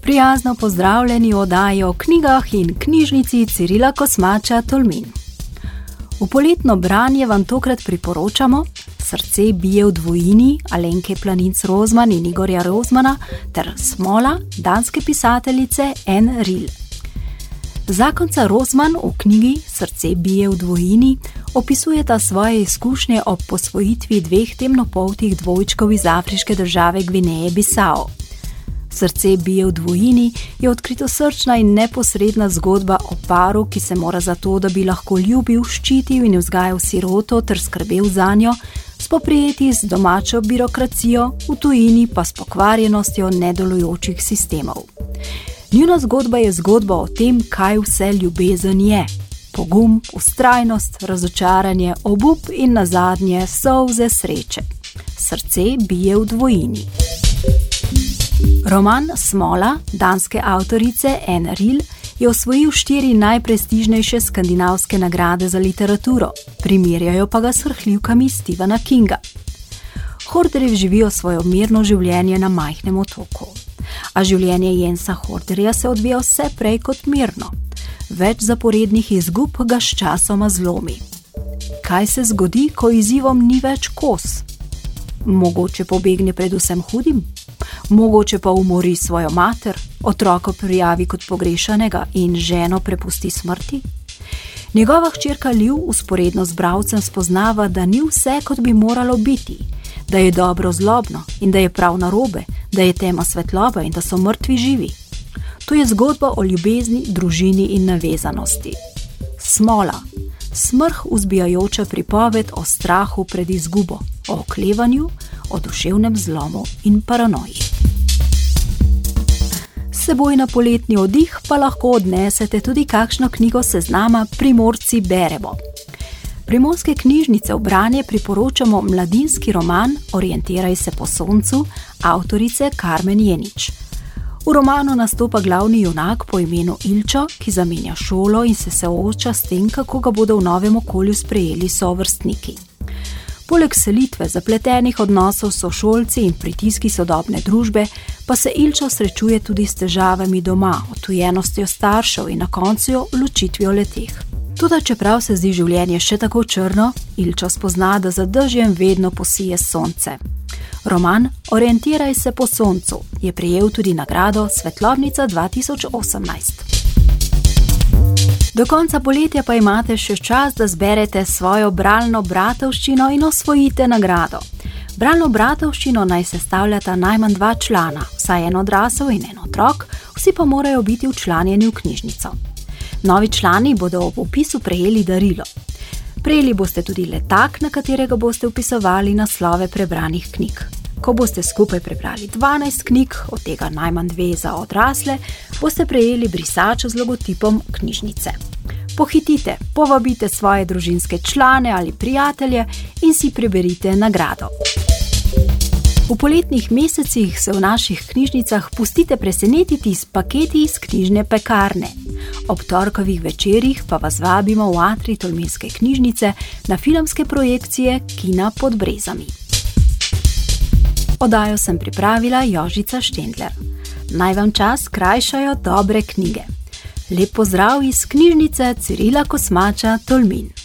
Prijazno pozdravljeni v oddaji o knjigah in knjižnici Cirila Kosmača Tolmin. V poletno branje vam tokrat priporočamo Srce bije v dvojini Alenke Planinc-Rozman in Igorja Rozmana ter Smola danske pisateljice Anne Rill. Zakonca Rozman v knjigi Srce bije v dvojini opisujeta svoje izkušnje ob posvojitvi dveh temnopoltih dvojčkov iz afriške države Gvineje Bisao. Srce bije v dvojini je odkritosrčna in neposredna zgodba o paru, ki se mora za to, da bi lahko ljubil, ščitil in vzgajal siroto ter skrbel zanjo, spoprijeti z domačo birokracijo, v tujini pa s pokvarjenostjo nedelujočih sistemov. Njuna zgodba je zgodba o tem, kaj vse ljubezen je. Pogum, vztrajnost, razočaranje, obup in nazadnje solze sreče. Srce bije v dvojini. Roman Smola, danske avtorice Anne Rill, je osvojil 4 najprestižnejše skandinavske nagrade za literaturo, primerjajo pa ga s srhljivkami Stephena Kinga. Horderji živijo svoje mirno življenje na majhnem otoku. A življenje Jensa Horderja se odvija vse prej kot mirno. Več zaporednih izgub ga sčasoma zlomi. Kaj se zgodi, ko izzivom ni več kos? Mogoče pobegne pred vsem hudim? Mogoče pa umori svojo mater, otroka prijavi kot pogrešanega in ženo prepusti smrti? Njegova hčerka Liv vzporedno z bralcem spoznava, da ni vse, kot bi moralo biti, da je dobro zlobno in da je prav narobe, da je tema svetloba in da so mrtvi živi. To je zgodba o ljubezni, družini in navezanosti. Smola, smrh vzbijajoča pripoved o strahu pred izgubo, o oklevanju, o duševnem zlomu in paranoji. S seboj na poletni oddih pa lahko odnesete tudi kakšno knjigo seznama Primorci beremo. Primorske knjižnice v branje priporočamo mladinski roman Orientiraj se po soncu avtorice Karmen Jenič. V romanu nastopa glavni junak po imenu Ilčo, ki zamenja šolo in se sooča s tem, kako ga bodo v novem okolju sprejeli sovrstniki. Poleg selitve, zapletenih odnosov s sošolci in pritiski sodobne družbe, pa se Ilčo srečuje tudi s težavami doma, odtujenostjo staršev in na koncu ločitvijo leteh. Toda čeprav se zdi življenje še tako črno, Ilčo spozna, da za dežjem vedno posije sonce. Roman Orientiraj se po soncu je prejel tudi nagrado Svetlobnica 2018. Do konca poletja pa imate še čas, da zberete svojo bralno bratovščino in osvojite nagrado. Bralno bratovščino naj sestavljata najmanj 2 člana, vsaj en odrasel in en otrok, vsi pa morajo biti včlanjeni v knjižnico. Novi člani bodo ob vpisu prejeli darilo. Prejeli boste tudi letak, na katerega boste vpisovali naslove prebranih knjig. Ko boste skupaj prebrali 12 knjig, od tega najmanj 2 za odrasle, boste prejeli brisačo z logotipom knjižnice. Pohitite, povabite svoje družinske člane ali prijatelje in si preberite nagrado. V poletnih mesecih se v naših knjižnicah pustite presenetiti s paketi iz knjižne pekarne. Ob torkovih večerjih pa vas vabimo v atrij Tolminske knjižnice na filmske projekcije Kina pod brezami. Oddajo sem pripravila Jožica Štendler. Naj vam čas krajšajo dobre knjige. Lep pozdrav iz knjižnice Cirila Kosmača Tolmin.